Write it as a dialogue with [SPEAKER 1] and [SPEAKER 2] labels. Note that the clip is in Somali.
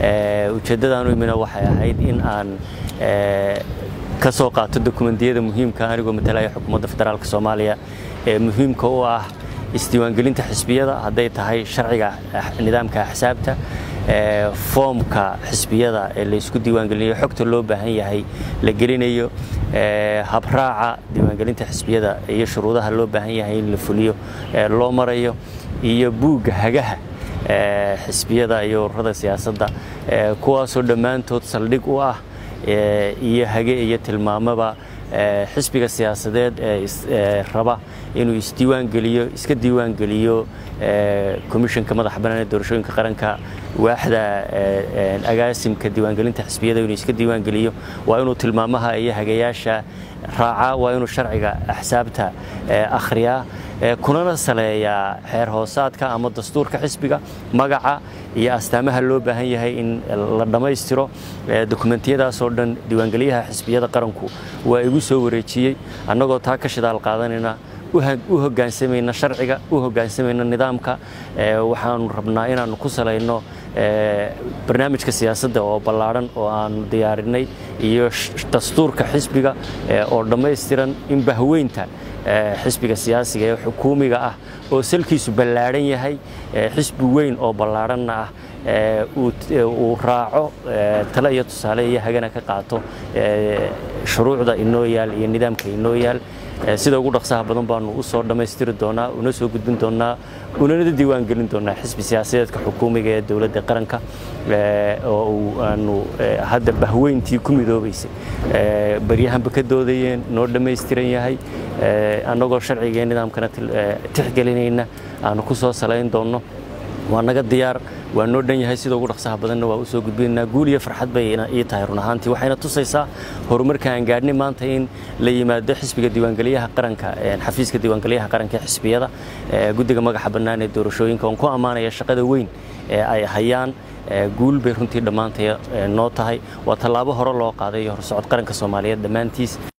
[SPEAKER 1] ujeedadaanu imina waxay ahayd in aan ka soo qaato dokumentiyada muhiimka anigoo matalaya xukuumadda federaalka Soomaaliya ee muhiimka u ah isdiiwaangelinta xisbiyada hadday tahay sharciga nidaamka axsaabta foomka xisbiyada ee la isku diiwaangelinayo xogta loo baahan yahay la gelinayo habraaca diiwaangelinta xisbiyada iyo shuruudaha loo baahan yahay in la fuliyo loo marayo iyo buugga hagaha xisbiyada iyo ururada siyaasadda kuwaasoo dhammaantood saldhig u ah iyo hage iyo tilmaamaba xisbiga siyaasadeed ee raba inuu iska diiwaan geliyo komishanka madaxa bannaan ee doorashooyinka qaranka waaxda agaasimka diiwaangelinta xisbiyada inuu iska diiwaan geliyo waa inuu tilmaamaha iyo hagayaasha raacaa waa inuu sharciga axsaabta akhriyaa kunana saleeyaa xeer hoosaadka ama dastuurka xisbiga magaca iyo astaamaha loo baahan yahay in la dhammaystiro dokumentiyadaas oo dhan diiwaangeliyaha xisbiyada qaranku waa igu soo wareejiyey annagoo taa ka shidaal qaadanayna u hoggaansamayna sharciga u hoggaansamayna nidaamka waxaanu rabnaa inaanu ku salayno barnaamijka siyaasadda oo ballaaran oo aanu diyaarinay iyo dastuurka xisbiga oo dhammaystiran in bahweynta xisbiga siyaasiga ee xukuumiga ah oo salkiisu ballaaran yahay xisbi weyn oo ballaaranna ah uu raaco talo iyo tusaale iyo hagana ka qaato shuruucda inoo yaal iyo nidaamka inoo yaal sida ugu dhaqsaha badan baanu u soo dhammaystiri doonaa una soo gudbin doonaa unana diiwaan gelin doonaa xisbi siyaasadeedka xukuumiga ee dowladda qaranka oo aanu hadda bahweyntii ku midoobaysay baryahanba ka doodayeen noo dhammaystiran yahay annagoo sharciga iyo nidaamkana tixgelinayna aanu ku soo salayn doonno waa naga diyaar waa noo dhan yahay sida ugu dhaqsaha badanna waa u soo gudbinaynaa guul iyo farxad bay ii tahay run ahaantii waxayna tusaysaa horumarka aan gaadhnay maanta in la yimaado xisbiga diiwaangeliyaha qaranka xafiiska diiwaangeliyaha qaranka ee xisbiyada guddiga magaxa bannaan ee doorashooyinka oon ku ammaanaya shaqada weyn ee ay hayaan guul bay runtii dhammaantay noo tahay waa tallaabo hore loo qaaday horsocod qaranka Soomaaliyeed dhammaantiis